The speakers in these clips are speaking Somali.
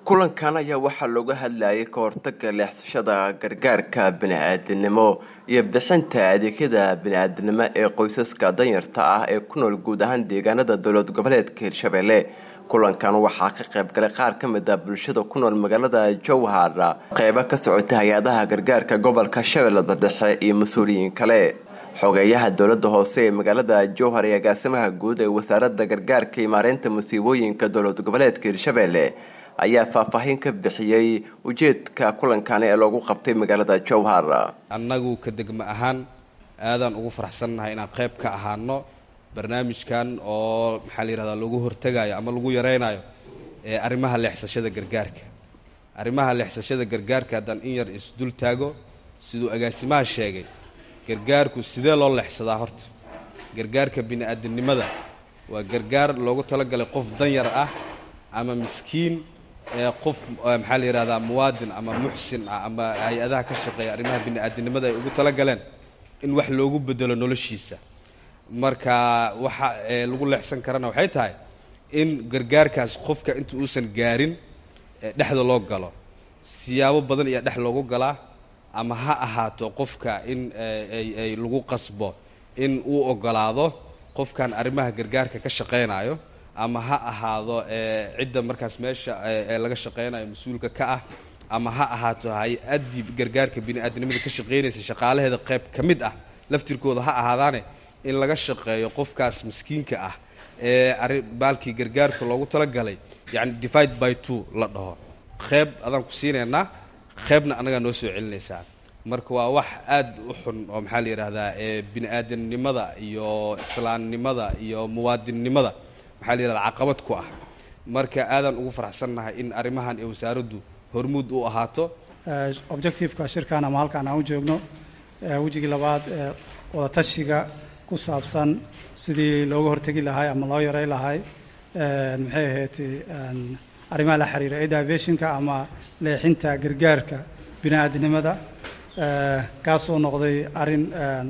kulankan ayaa waxaa looga hadlayay ka hortagga leexsashada gargaarka bini'aadanimo iyo bixinta adeegyada bini'aadanimo ee qoysaska danyarta ah ee ku nool guud ahaan deegaanada dowlad goboleedka Hirshabelle. kulankan waxaa ka qayb galay qaar ka mid ah bulshada ku nool magaalada Jowhar, qaybo ka socota hay'adaha gargaarka gobolka Shabeellaha Dhexe iyo mas'uuliyiin kale. xogeyaha dowladda hoose ee magaalada Jowhar ee agaasimaha guud ee wasaaradda gargaarka iyo maareynta musiibooyinka dowlad goboleedka Hirshabelle ayaa faahfaahin ka bixiyay ujeedka kulankan ee loogu qabtay magaalada Jowhar. annagu ka degmo ahaan aadan ugu faraxsanahay inaan qayb ka ahaano barnaamijkan oo maxaa la yiraahdaa lagu hortagayo ama lagu yareynayo arrimaha leexsashada gargaarka. arrimaha leexsashada gargaarka haddaan in yar isdul taago sidoo agaasimaha sheegay gargaarku sidee loo leexsadaa horta. gargaarka bini'aadanimada waa gargaar loogu talagalay qof danyar ah ama miskiin qof maxaa la yiraahdaa muwaadin ama muxsin ama hay'adaha ka shaqeeya arrimaha bini'aadanimada ay ugu talagaleen in wax loogu bedelo noloshiisa. marka waxa lagu leexsan karana waxay tahay in gargaarkaas qofka inta uusan gaarin dhexda loo galo siyaabo badan iyo dhex loogu galaa ama ha ahaato qofka in ay lagu qasbo in uu ogolaado qofkan arrimaha gargaarka ka shaqeynayo ama ha ahaado cidda markaas meesha laga shaqeynayo mas'uulka ka ah ama ha ahaato hay'adii gargaarka bini'aadanimada ka shaqeynaysa shaqaalaheeda qayb ka mid ah laftirkooda ha ahaadaane in laga shaqeeyo qofkaas miskiinka ah baalkii gargaarka loogu talagalay yani divide by two la dhaho qayb adaan ku siinayna qaybna anaga noo soo celinaysaa. marka waa wax aad u xun oo maxaa la yiraahdaa bini'aadanimada iyo islaamnimada iyo muwaadinnimada maxaa la yiraahdaa caqabad ku ah. marka aadan ugu faraxsanahay in arrimahan ee wasaaraddu hormuud u ahaato. objective-ka shirkan ama halkaan aan u joogno wajigii labaad wada tashiga ku saabsan sidii looga hortagi lahaa ama loo yareyn lahaa maxay ahayd arrimaha la xiriira diversionka ama leexinta gargaarka bini'aadanimada kaasoo noqday arrin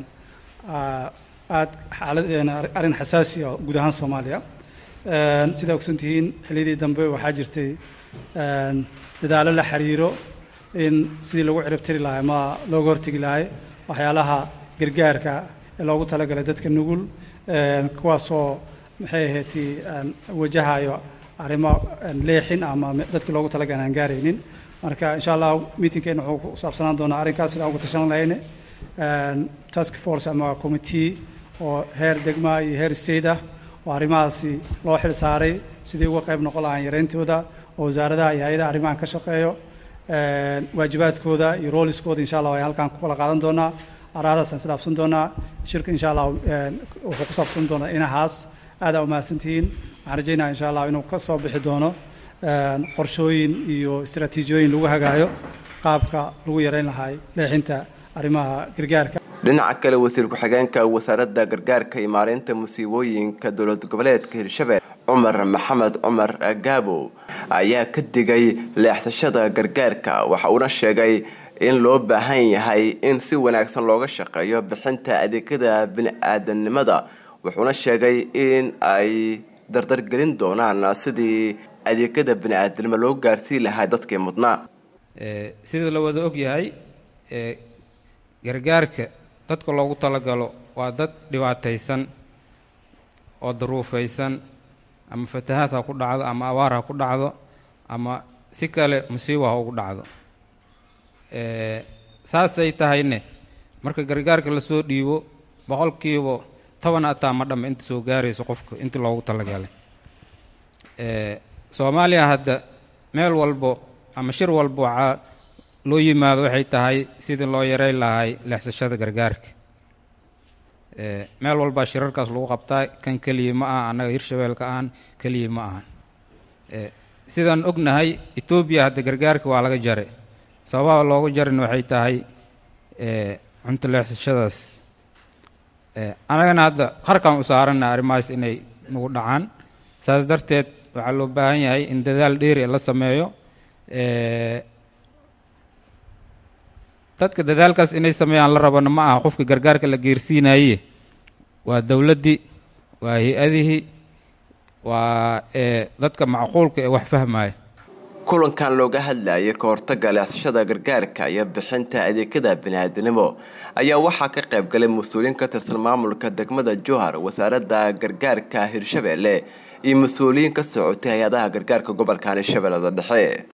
aad arrin xasaasi ah guud ahaan Soomaaliya. sida ogsantihiin xilliyadii dambe waxaa jirtay dadaalo la xiriiro in sidii lagu ciribtiri lahaa ama looga hortagi lahaa waxyaalaha gargaarka ee loogu talagalay dadka nugul kuwaasoo maxay ahayd wajahayo arrimo leexin ama dadka loogu talagalay aan gaaraynin. marka insha Allah meetingkeena wuxuu ku saabsanaan doonaa arrinkaas sida ugu tashan lahayn task force ama committee oo heer degma iyo heer state ah oo arrimahaasi loo xil saaray sidii uga qayb noqon lahayn yareyntooda oo wasaaradaha iyo hay'adaha arrimahan ka shaqeeyo waajibaadkooda iyo rooliskooda insha Allah way halkaan ku kala qaadan doonaa. araadaas aan isdhaafsan doonaa. shirka insha Allah wuxuu ku saabsan doonaa inahaas aad u mahadsantihiin. waxaan rajaynayaa insha Allah inuu ka soo bixi doono qorshooyin iyo istiraatiijiyooyin lagu hagaayo qaabka lagu yareyn lahaa leexinta arrimaha gargaarka. dhinaca kale wasiir ku-xigeenka wasaaradda gargaarka iyo maareynta musiibooyinka dowlad goboleedka Hirshabelle Cumar Maxamed Cumar Gaabo ayaa ka digay leexsashada gargaarka. waxa uu sheegay in loo baahan yahay in si wanaagsan looga shaqeeyo bixinta adeegyada bini'aadanimada. wuxuuna sheegay in ay dardar gelin doonaan sidii adeegyada bini'aadanimo loo gaarsiin lahaa dadkii mudnaa. sida la wada og yahay gargaarka dadka loogu talagalo waa dad dhibaataysan oo daruufaysan ama fatahaad ha ku dhacdo ama abaar ha ku dhacdo ama si kale musiibo ha ugu dhacdo. saasay tahayne marka gargaarka la soo dhiibo boqolkiiba 10 ataa ma dhama inta soo gaarayso qofka inta loogu talagalay. Soomaaliya hadda meel walbo ama shir walbo waxa loo yimaado waxay tahay sidii loo yareyn lahaa leexsashada gargaarka. meel walba shirarkaas lagu qabtaa kan kaliya ma aha anaga Hirshabelle ka aan kaliya ma aha. sidaan ognahay Ethiopia hadda gargaarka waa laga jaray. sababaha loogu jarin waxay tahay cunto leexsashadaas. anagana hadda qarkaan u saarana arrimahaas inay nagu dhacaan. saas darteed waxaa loo baahan yahay in dadaal dheeri la sameeyo. dadka dadaalkaas inay sameeyaan la rabana ma aha qofka gargaarka la geersiinayay waa dawladii waa hay'adihii waa dadka macquulka ee wax fahmaya. kulankan looga hadlayay ka hortagga leexsashada gargaarka iyo bixinta adeegyada bini'aadanimo ayaa waxaa ka qayb galay mas'uuliyiin ka tirsan maamulka degmada Jowhar, wasaaradda gargaarka Hirshabelle iyo mas'uuliyiin ka socotay hay'adaha gargaarka gobolka Shabeellaha Dhexe.